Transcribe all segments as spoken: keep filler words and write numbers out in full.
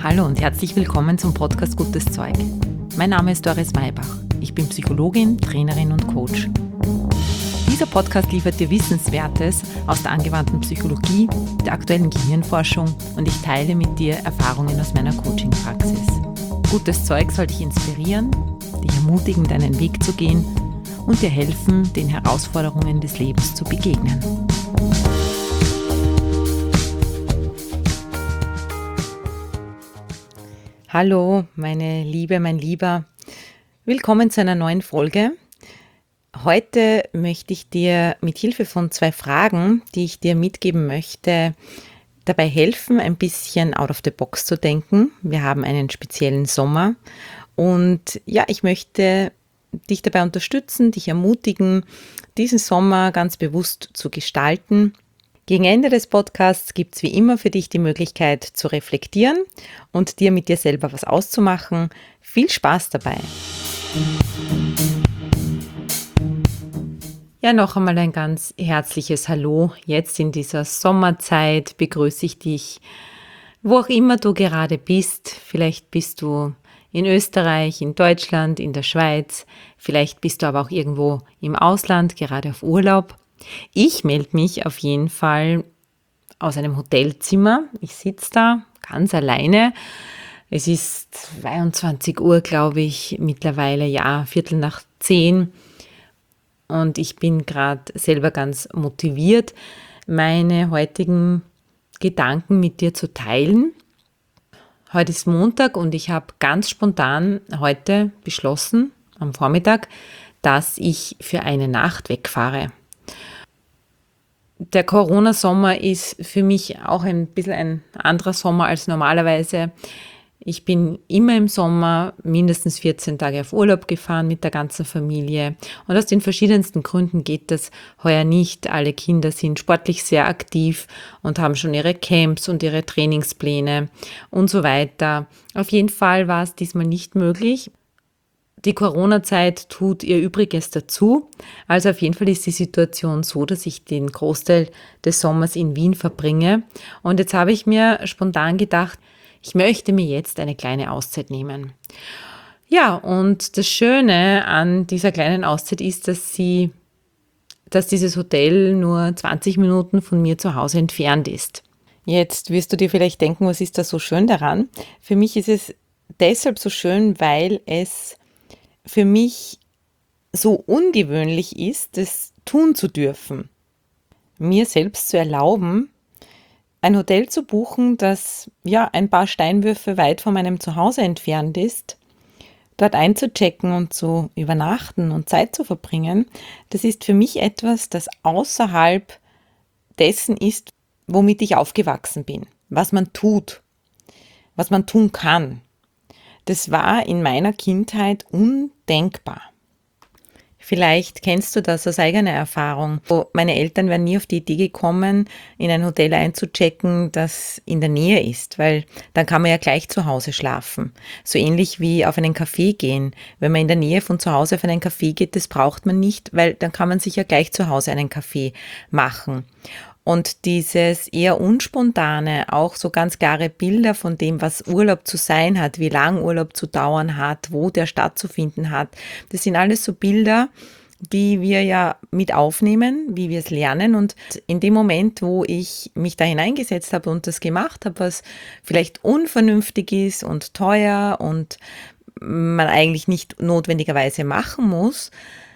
Hallo und herzlich willkommen zum Podcast Gutes Zeug. Mein Name ist Doris Maybach. Ich bin Psychologin, Trainerin und Coach. Dieser Podcast liefert dir Wissenswertes aus der angewandten Psychologie, der aktuellen Gehirnforschung und ich teile mit dir Erfahrungen aus meiner Coaching-Praxis. Gutes Zeug soll dich inspirieren, dich ermutigen, deinen Weg zu gehen und dir helfen, den Herausforderungen des Lebens zu begegnen. Hallo, meine Liebe, mein Lieber. Willkommen zu einer neuen Folge. Heute möchte ich dir mit Hilfe von zwei Fragen, die ich dir mitgeben möchte, dabei helfen, ein bisschen out of the box zu denken. Wir haben einen speziellen Sommer und ja, ich möchte dich dabei unterstützen, dich ermutigen, diesen Sommer ganz bewusst zu gestalten. Gegen Ende des Podcasts gibt es wie immer für dich die Möglichkeit zu reflektieren und dir mit dir selber was auszumachen. Viel Spaß dabei! Ja, noch einmal ein ganz herzliches Hallo. Jetzt in dieser Sommerzeit begrüße ich dich, wo auch immer du gerade bist. Vielleicht bist du in Österreich, in Deutschland, in der Schweiz. Vielleicht bist du aber auch irgendwo im Ausland, gerade auf Urlaub. Ich melde mich auf jeden Fall aus einem Hotelzimmer. Ich sitze da ganz alleine. Es ist zweiundzwanzig Uhr, glaube ich, mittlerweile, ja, Viertel nach zehn. Und ich bin gerade selber ganz motiviert, meine heutigen Gedanken mit dir zu teilen. Heute ist Montag und ich habe ganz spontan heute beschlossen, am Vormittag, dass ich für eine Nacht wegfahre. Der Corona-Sommer ist für mich auch ein bisschen ein anderer Sommer als normalerweise. Ich bin immer im Sommer mindestens vierzehn Tage auf Urlaub gefahren mit der ganzen Familie. Und aus den verschiedensten Gründen geht das heuer nicht. Alle Kinder sind sportlich sehr aktiv und haben schon ihre Camps und ihre Trainingspläne und so weiter. Auf jeden Fall war es diesmal nicht möglich. Die Corona-Zeit tut ihr Übriges dazu. Also auf jeden Fall ist die Situation so, dass ich den Großteil des Sommers in Wien verbringe. Und jetzt habe ich mir spontan gedacht, ich möchte mir jetzt eine kleine Auszeit nehmen. Ja, und das Schöne an dieser kleinen Auszeit ist, dass sie, dass dieses Hotel nur zwanzig Minuten von mir zu Hause entfernt ist. Jetzt wirst du dir vielleicht denken, was ist da so schön daran? Für mich ist es deshalb so schön, weil es für mich so ungewöhnlich ist, das tun zu dürfen. Mir selbst zu erlauben, ein Hotel zu buchen, das ja ein paar Steinwürfe weit von meinem Zuhause entfernt ist, dort einzuchecken und zu übernachten und Zeit zu verbringen, das ist für mich etwas, das außerhalb dessen ist, womit ich aufgewachsen bin, was man tut, was man tun kann. Das war in meiner Kindheit undenkbar. Vielleicht kennst du das aus eigener Erfahrung. Meine Eltern wären nie auf die Idee gekommen, in ein Hotel einzuchecken, das in der Nähe ist, weil dann kann man ja gleich zu Hause schlafen. So ähnlich wie auf einen Café gehen. Wenn man in der Nähe von zu Hause auf einen Café geht, das braucht man nicht, weil dann kann man sich ja gleich zu Hause einen Kaffee machen. Und dieses eher unspontane, auch so ganz klare Bilder von dem, was Urlaub zu sein hat, wie lang Urlaub zu dauern hat, wo der stattzufinden hat, das sind alles so Bilder, die wir ja mit aufnehmen, wie wir es lernen. Und in dem Moment, wo ich mich da hineingesetzt habe und das gemacht habe, was vielleicht unvernünftig ist und teuer und man eigentlich nicht notwendigerweise machen muss,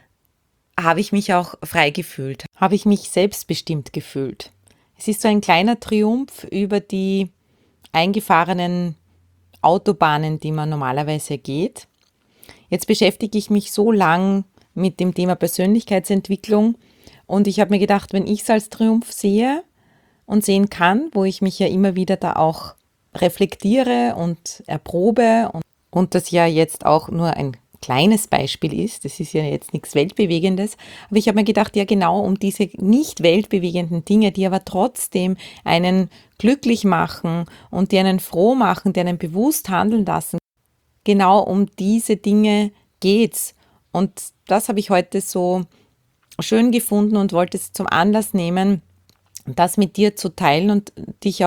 habe ich mich auch frei gefühlt, habe ich mich selbstbestimmt gefühlt. Es ist so ein kleiner Triumph über die eingefahrenen Autobahnen, die man normalerweise geht. Jetzt beschäftige ich mich so lang mit dem Thema Persönlichkeitsentwicklung und ich habe mir gedacht, wenn ich es als Triumph sehe und sehen kann, wo ich mich ja immer wieder da auch reflektiere und erprobe und, und das ja jetzt auch nur ein kleines Beispiel ist, das ist ja jetzt nichts Weltbewegendes, aber ich habe mir gedacht, ja genau um diese nicht weltbewegenden Dinge, die aber trotzdem einen glücklich machen und die einen froh machen, die einen bewusst handeln lassen, genau um diese Dinge geht's. Und das habe ich heute so schön gefunden und wollte es zum Anlass nehmen, das mit dir zu teilen und dich auch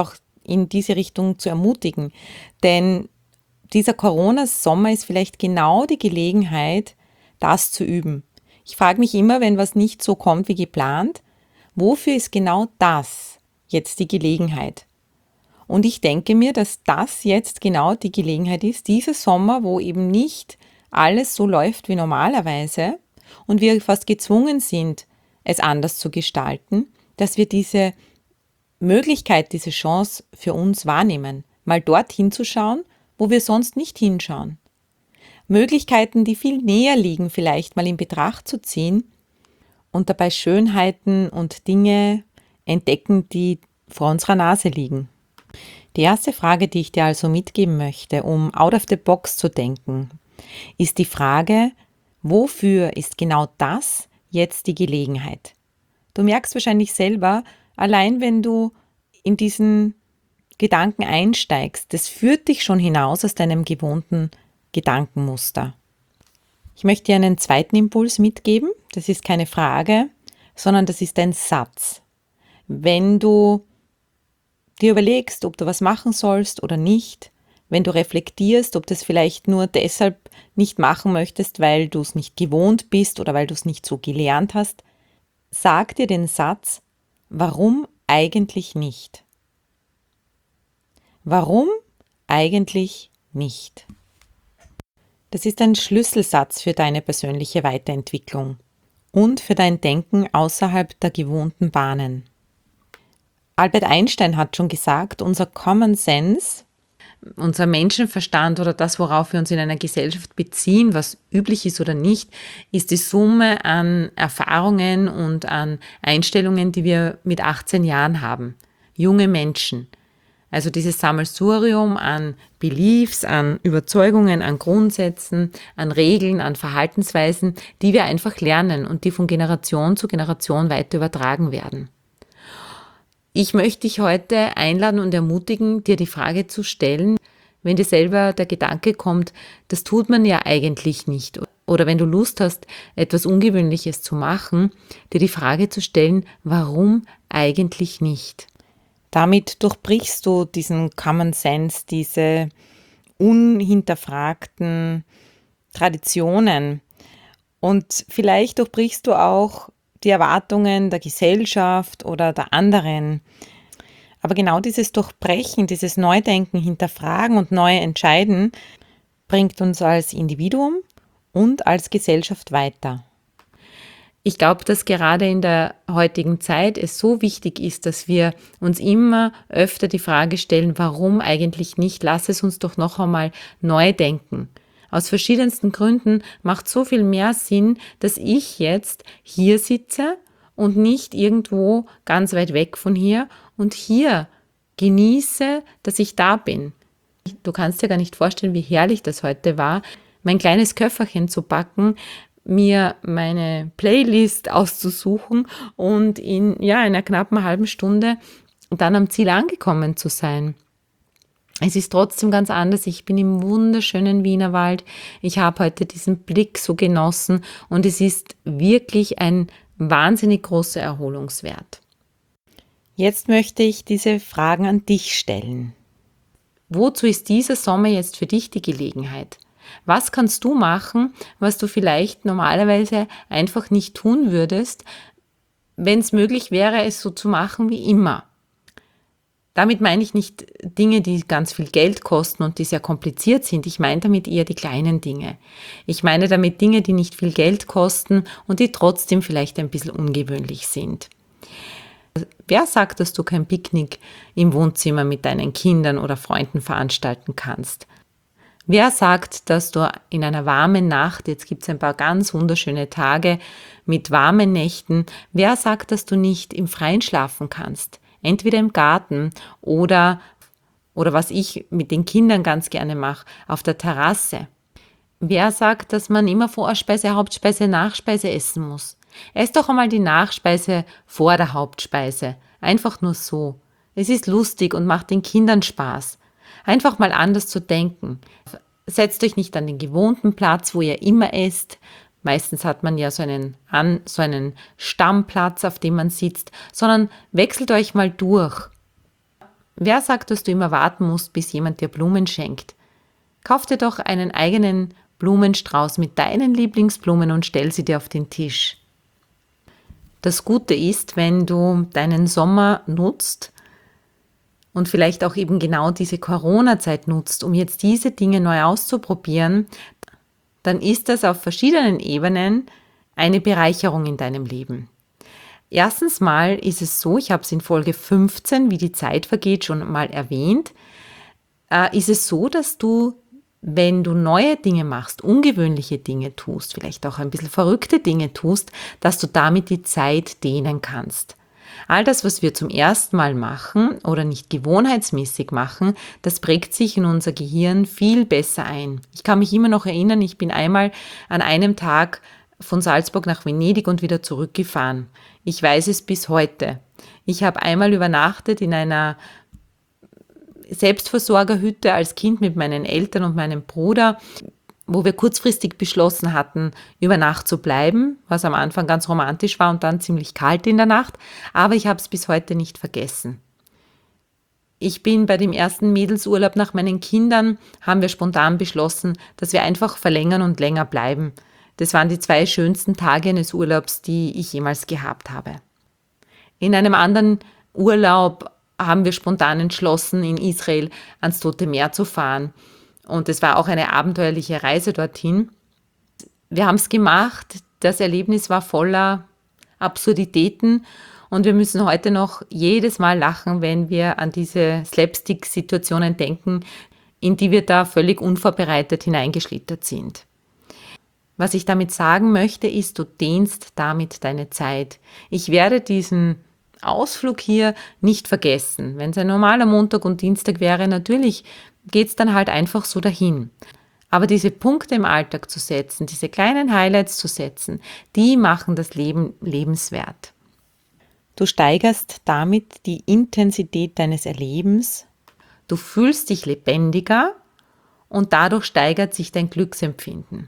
in diese Richtung zu ermutigen. Denn dieser Corona-Sommer ist vielleicht genau die Gelegenheit, das zu üben. Ich frage mich immer, wenn was nicht so kommt wie geplant, wofür ist genau das jetzt die Gelegenheit? Und ich denke mir, dass das jetzt genau die Gelegenheit ist, dieser Sommer, wo eben nicht alles so läuft wie normalerweise und wir fast gezwungen sind, es anders zu gestalten, dass wir diese Möglichkeit, diese Chance für uns wahrnehmen, mal dort hinzuschauen, wo wir sonst nicht hinschauen. Möglichkeiten, die viel näher liegen, vielleicht mal in Betracht zu ziehen und dabei Schönheiten und Dinge entdecken, die vor unserer Nase liegen. Die erste Frage, die ich dir also mitgeben möchte, um out of the box zu denken, ist die Frage, wofür ist genau das jetzt die Gelegenheit? Du merkst wahrscheinlich selber, allein wenn du in diesen Gedanken einsteigst, das führt dich schon hinaus aus deinem gewohnten Gedankenmuster. Ich möchte dir einen zweiten Impuls mitgeben. Das ist keine Frage, sondern das ist ein Satz. Wenn du dir überlegst, ob du was machen sollst oder nicht, wenn du reflektierst, ob du es vielleicht nur deshalb nicht machen möchtest, weil du es nicht gewohnt bist oder weil du es nicht so gelernt hast, sag dir den Satz, warum eigentlich nicht? Warum eigentlich nicht? Das ist ein Schlüsselsatz für deine persönliche Weiterentwicklung und für dein Denken außerhalb der gewohnten Bahnen. Albert Einstein hat schon gesagt, unser Common Sense, unser Menschenverstand oder das, worauf wir uns in einer Gesellschaft beziehen, was üblich ist oder nicht, ist die Summe an Erfahrungen und an Einstellungen, die wir mit achtzehn Jahren haben. Junge Menschen. Also dieses Sammelsurium an Beliefs, an Überzeugungen, an Grundsätzen, an Regeln, an Verhaltensweisen, die wir einfach lernen und die von Generation zu Generation weiter übertragen werden. Ich möchte dich heute einladen und ermutigen, dir die Frage zu stellen, wenn dir selber der Gedanke kommt, das tut man ja eigentlich nicht. Oder wenn du Lust hast, etwas Ungewöhnliches zu machen, dir die Frage zu stellen, warum eigentlich nicht? Damit durchbrichst du diesen Common Sense, diese unhinterfragten Traditionen. Und vielleicht durchbrichst du auch die Erwartungen der Gesellschaft oder der anderen. Aber genau dieses Durchbrechen, dieses Neudenken, Hinterfragen und Neue Entscheiden bringt uns als Individuum und als Gesellschaft weiter. Ich glaube, dass gerade in der heutigen Zeit es so wichtig ist, dass wir uns immer öfter die Frage stellen, warum eigentlich nicht? Lass es uns doch noch einmal neu denken. Aus verschiedensten Gründen macht so viel mehr Sinn, dass ich jetzt hier sitze und nicht irgendwo ganz weit weg von hier und hier genieße, dass ich da bin. Du kannst dir gar nicht vorstellen, wie herrlich das heute war, mein kleines Köfferchen zu packen, mir meine Playlist auszusuchen und in ja, einer knappen halben Stunde dann am Ziel angekommen zu sein. Es ist trotzdem ganz anders. Ich bin im wunderschönen Wienerwald. Ich habe heute diesen Blick so genossen und es ist wirklich ein wahnsinnig großer Erholungswert. Jetzt möchte ich diese Fragen an dich stellen. Wozu ist dieser Sommer jetzt für dich die Gelegenheit? Was kannst du machen, was du vielleicht normalerweise einfach nicht tun würdest, wenn es möglich wäre, es so zu machen wie immer? Damit meine ich nicht Dinge, die ganz viel Geld kosten und die sehr kompliziert sind. Ich meine damit eher die kleinen Dinge. Ich meine damit Dinge, die nicht viel Geld kosten und die trotzdem vielleicht ein bisschen ungewöhnlich sind. Wer sagt, dass du kein Picknick im Wohnzimmer mit deinen Kindern oder Freunden veranstalten kannst? Wer sagt, dass du in einer warmen Nacht, jetzt gibt es ein paar ganz wunderschöne Tage mit warmen Nächten, wer sagt, dass du nicht im Freien schlafen kannst? Entweder im Garten oder, oder was ich mit den Kindern ganz gerne mache, auf der Terrasse. Wer sagt, dass man immer Vorspeise, Hauptspeise, Nachspeise essen muss? Ess doch einmal die Nachspeise vor der Hauptspeise. Einfach nur so. Es ist lustig und macht den Kindern Spaß. Einfach mal anders zu denken. Setzt euch nicht an den gewohnten Platz, wo ihr immer esst. Meistens hat man ja so einen, an, so einen Stammplatz, auf dem man sitzt, sondern wechselt euch mal durch. Wer sagt, dass du immer warten musst, bis jemand dir Blumen schenkt? Kauf dir doch einen eigenen Blumenstrauß mit deinen Lieblingsblumen und stell sie dir auf den Tisch. Das Gute ist, wenn du deinen Sommer nutzt und vielleicht auch eben genau diese Corona-Zeit nutzt, um jetzt diese Dinge neu auszuprobieren, dann ist das auf verschiedenen Ebenen eine Bereicherung in deinem Leben. Erstens mal ist es so, ich habe es in Folge fünfzehn, wie die Zeit vergeht, schon mal erwähnt, äh, ist es so, dass du, wenn du neue Dinge machst, ungewöhnliche Dinge tust, vielleicht auch ein bisschen verrückte Dinge tust, dass du damit die Zeit dehnen kannst. All das, was wir zum ersten Mal machen oder nicht gewohnheitsmäßig machen, das prägt sich in unser Gehirn viel besser ein. Ich kann mich immer noch erinnern, ich bin einmal an einem Tag von Salzburg nach Venedig und wieder zurückgefahren. Ich weiß es bis heute. Ich habe einmal übernachtet in einer Selbstversorgerhütte als Kind mit meinen Eltern und meinem Bruder, wo wir kurzfristig beschlossen hatten, über Nacht zu bleiben, was am Anfang ganz romantisch war und dann ziemlich kalt in der Nacht, aber ich habe es bis heute nicht vergessen. Ich bin bei dem ersten Mädelsurlaub nach meinen Kindern, haben wir spontan beschlossen, dass wir einfach verlängern und länger bleiben. Das waren die zwei schönsten Tage eines Urlaubs, die ich jemals gehabt habe. In einem anderen Urlaub haben wir spontan entschlossen, in Israel ans Tote Meer zu fahren. Und es war auch eine abenteuerliche Reise dorthin. Wir haben es gemacht, das Erlebnis war voller Absurditäten und wir müssen heute noch jedes Mal lachen, wenn wir an diese Slapstick-Situationen denken, in die wir da völlig unvorbereitet hineingeschlittert sind. Was ich damit sagen möchte, ist, du dehnst damit deine Zeit. Ich werde diesen Ausflug hier nicht vergessen. Wenn es ein normaler Montag und Dienstag wäre, natürlich geht es dann halt einfach so dahin. Aber diese Punkte im Alltag zu setzen, diese kleinen Highlights zu setzen, die machen das Leben lebenswert. Du steigerst damit die Intensität deines Erlebens, du fühlst dich lebendiger und dadurch steigert sich dein Glücksempfinden.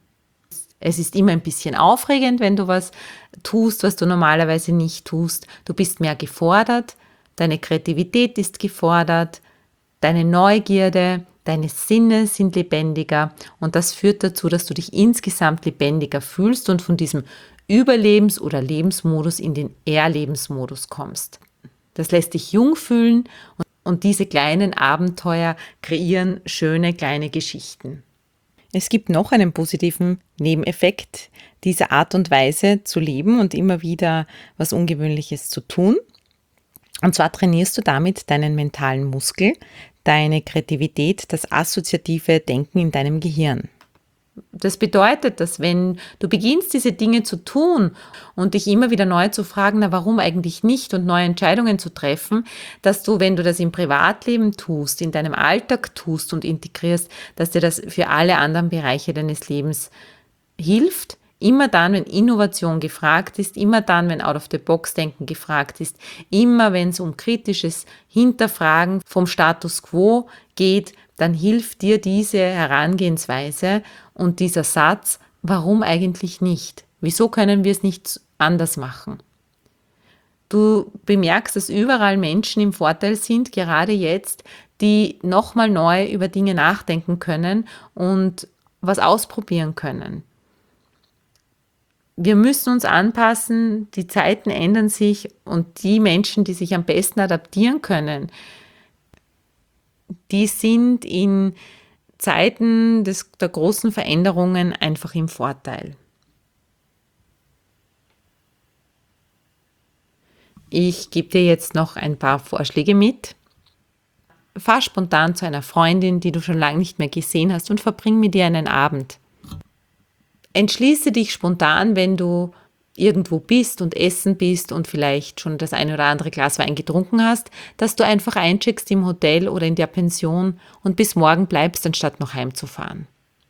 Es ist immer ein bisschen aufregend, wenn du was tust, was du normalerweise nicht tust. Du bist mehr gefordert, deine Kreativität ist gefordert, deine Neugierde, deine Sinne sind lebendiger und das führt dazu, dass du dich insgesamt lebendiger fühlst und von diesem Überlebens- oder Lebensmodus in den Erlebensmodus kommst. Das lässt dich jung fühlen und diese kleinen Abenteuer kreieren schöne kleine Geschichten. Es gibt noch einen positiven Nebeneffekt dieser Art und Weise zu leben und immer wieder was Ungewöhnliches zu tun. Und zwar trainierst du damit deinen mentalen Muskel, deine Kreativität, das assoziative Denken in deinem Gehirn. Das bedeutet, dass wenn du beginnst, diese Dinge zu tun und dich immer wieder neu zu fragen, na warum eigentlich nicht und neue Entscheidungen zu treffen, dass du, wenn du das im Privatleben tust, in deinem Alltag tust und integrierst, dass dir das für alle anderen Bereiche deines Lebens hilft. Immer dann, wenn Innovation gefragt ist, immer dann, wenn Out-of-the-Box-Denken gefragt ist, immer wenn es um kritisches Hinterfragen vom Status quo geht, dann hilft dir diese Herangehensweise und dieser Satz, warum eigentlich nicht? Wieso können wir es nicht anders machen? Du bemerkst, dass überall Menschen im Vorteil sind, gerade jetzt, die nochmal neu über Dinge nachdenken können und was ausprobieren können. Wir müssen uns anpassen, die Zeiten ändern sich und die Menschen, die sich am besten adaptieren können, die sind in Zeiten des, der großen Veränderungen einfach im Vorteil. Ich gebe dir jetzt noch ein paar Vorschläge mit. Fahr spontan zu einer Freundin, die du schon lange nicht mehr gesehen hast und verbring mit ihr einen Abend. Entschließe dich spontan, wenn du irgendwo bist und essen bist und vielleicht schon das eine oder andere Glas Wein getrunken hast, dass du einfach eincheckst im Hotel oder in der Pension und bis morgen bleibst, anstatt noch heimzufahren.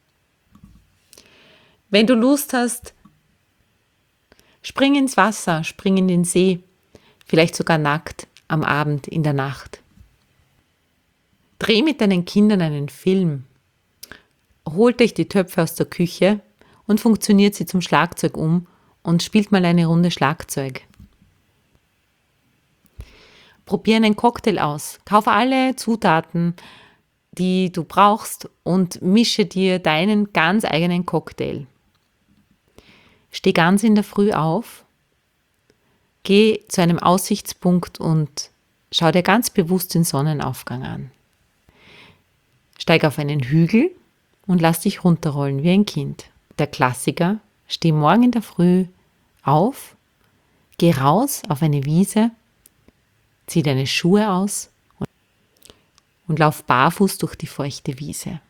Wenn du Lust hast, spring ins Wasser, spring in den See, vielleicht sogar nackt am Abend in der Nacht. Dreh mit deinen Kindern einen Film. Holt euch die Töpfe aus der Küche und funktioniert sie zum Schlagzeug um und spielt mal eine Runde Schlagzeug. Probier einen Cocktail aus. Kauf alle Zutaten, die du brauchst und mische dir deinen ganz eigenen Cocktail. Steh ganz in der Früh auf, geh zu einem Aussichtspunkt und schau dir ganz bewusst den Sonnenaufgang an. Steig auf einen Hügel und lass dich runterrollen wie ein Kind. Der Klassiker, steh morgen in der Früh auf, geh raus auf eine Wiese, zieh deine Schuhe aus und lauf barfuß durch die feuchte Wiese.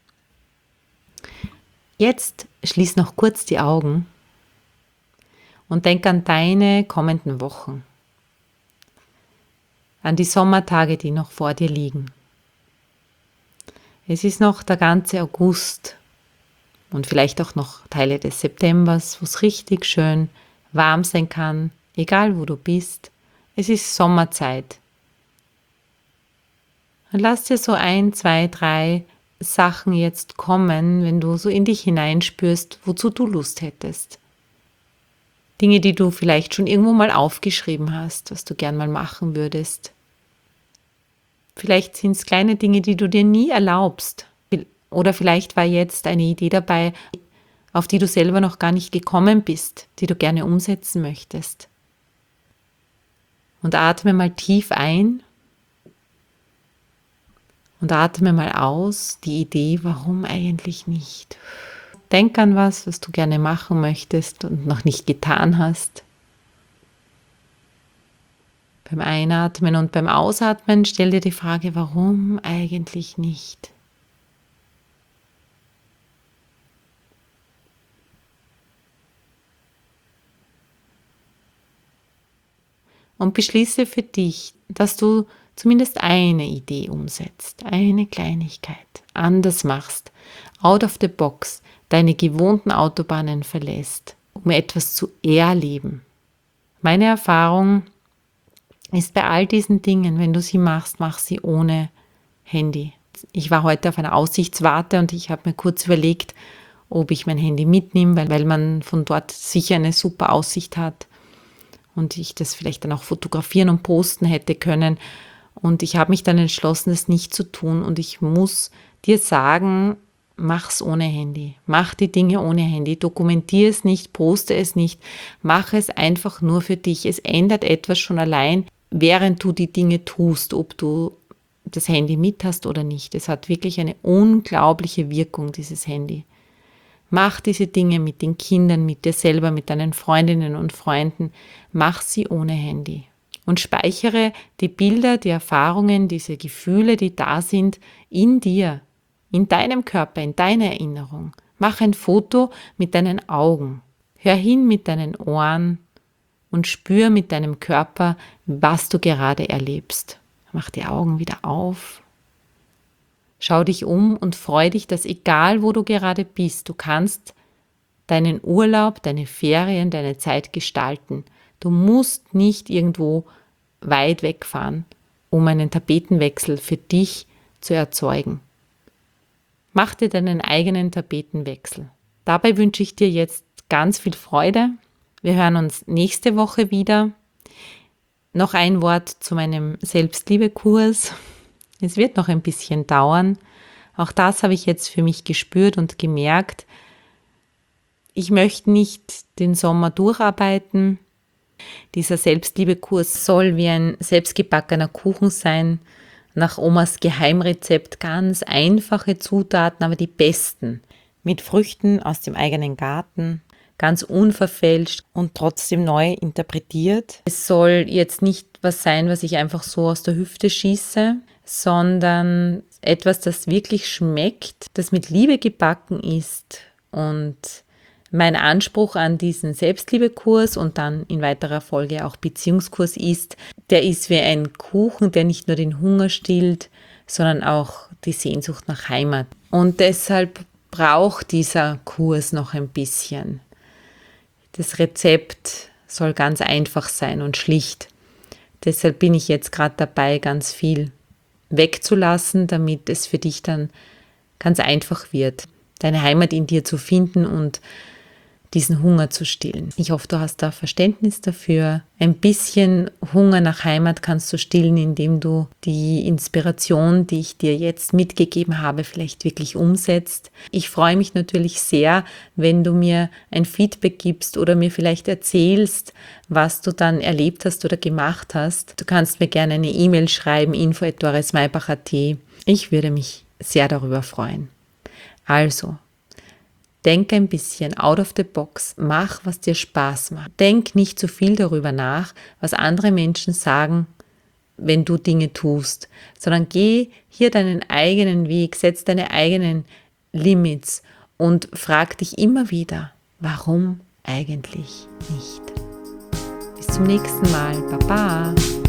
Jetzt schließ noch kurz die Augen und denk an deine kommenden Wochen, an die Sommertage, die noch vor dir liegen. Es ist noch der ganze August und vielleicht auch noch Teile des Septembers, wo es richtig schön warm sein kann, egal wo du bist. Es ist Sommerzeit. Und lass dir so ein, zwei, drei Sachen jetzt kommen, wenn du so in dich hineinspürst, wozu du Lust hättest. Dinge, die du vielleicht schon irgendwo mal aufgeschrieben hast, was du gern mal machen würdest. Vielleicht sind es kleine Dinge, die du dir nie erlaubst. Oder vielleicht war jetzt eine Idee dabei, auf die du selber noch gar nicht gekommen bist, die du gerne umsetzen möchtest. Und atme mal tief ein und atme mal aus die Idee, warum eigentlich nicht. Denk an was, was du gerne machen möchtest und noch nicht getan hast. Beim Einatmen und beim Ausatmen stell dir die Frage, warum eigentlich nicht? Und beschließe für dich, dass du zumindest eine Idee umsetzt, eine Kleinigkeit, anders machst, out of the box, deine gewohnten Autobahnen verlässt, um etwas zu erleben. Meine Erfahrung ist bei all diesen Dingen, wenn du sie machst, mach sie ohne Handy. Ich war heute auf einer Aussichtswarte und ich habe mir kurz überlegt, ob ich mein Handy mitnehme, weil, weil man von dort sicher eine super Aussicht hat. Und ich das vielleicht dann auch fotografieren und posten hätte können. Und ich habe mich dann entschlossen, das nicht zu tun. Und ich muss dir sagen, mach's ohne Handy. Mach die Dinge ohne Handy. Dokumentier es nicht, poste es nicht. Mach es einfach nur für dich. Es ändert etwas schon allein, während du die Dinge tust, ob du das Handy mit hast oder nicht. Es hat wirklich eine unglaubliche Wirkung, dieses Handy. Mach diese Dinge mit den Kindern, mit dir selber, mit deinen Freundinnen und Freunden. Mach sie ohne Handy. Und speichere die Bilder, die Erfahrungen, diese Gefühle, die da sind, in dir, in deinem Körper, in deiner Erinnerung. Mach ein Foto mit deinen Augen. Hör hin mit deinen Ohren und spür mit deinem Körper, was du gerade erlebst. Mach die Augen wieder auf. Schau dich um und freu dich, dass egal wo du gerade bist, du kannst deinen Urlaub, deine Ferien, deine Zeit gestalten. Du musst nicht irgendwo weit wegfahren, um einen Tapetenwechsel für dich zu erzeugen. Mach dir deinen eigenen Tapetenwechsel. Dabei wünsche ich dir jetzt ganz viel Freude. Wir hören uns nächste Woche wieder. Noch ein Wort zu meinem Selbstliebe-Kurs. Es wird noch ein bisschen dauern. Auch das habe ich jetzt für mich gespürt und gemerkt. Ich möchte nicht den Sommer durcharbeiten. Dieser Selbstliebe-Kurs soll wie ein selbstgebackener Kuchen sein. Nach Omas Geheimrezept ganz einfache Zutaten, aber die besten. Mit Früchten aus dem eigenen Garten. Ganz unverfälscht und trotzdem neu interpretiert. Es soll jetzt nicht was sein, was ich einfach so aus der Hüfte schieße, sondern etwas, das wirklich schmeckt, das mit Liebe gebacken ist. Und mein Anspruch an diesen Selbstliebekurs und dann in weiterer Folge auch Beziehungskurs ist, der ist wie ein Kuchen, der nicht nur den Hunger stillt, sondern auch die Sehnsucht nach Heimat. Und deshalb braucht dieser Kurs noch ein bisschen. Das Rezept soll ganz einfach sein und schlicht. Deshalb bin ich jetzt gerade dabei, ganz viel wegzulassen, damit es für dich dann ganz einfach wird, deine Heimat in dir zu finden und diesen Hunger zu stillen. Ich hoffe, du hast da Verständnis dafür. Ein bisschen Hunger nach Heimat kannst du stillen, indem du die Inspiration, die ich dir jetzt mitgegeben habe, vielleicht wirklich umsetzt. Ich freue mich natürlich sehr, wenn du mir ein Feedback gibst oder mir vielleicht erzählst, was du dann erlebt hast oder gemacht hast. Du kannst mir gerne eine E-Mail schreiben, info at dorismaibach punkt at. Ich würde mich sehr darüber freuen. Also, denk ein bisschen out of the box, mach, was dir Spaß macht. Denk nicht zu viel darüber nach, was andere Menschen sagen, wenn du Dinge tust, sondern geh hier deinen eigenen Weg, setz deine eigenen Limits und frag dich immer wieder, warum eigentlich nicht? Bis zum nächsten Mal. Baba!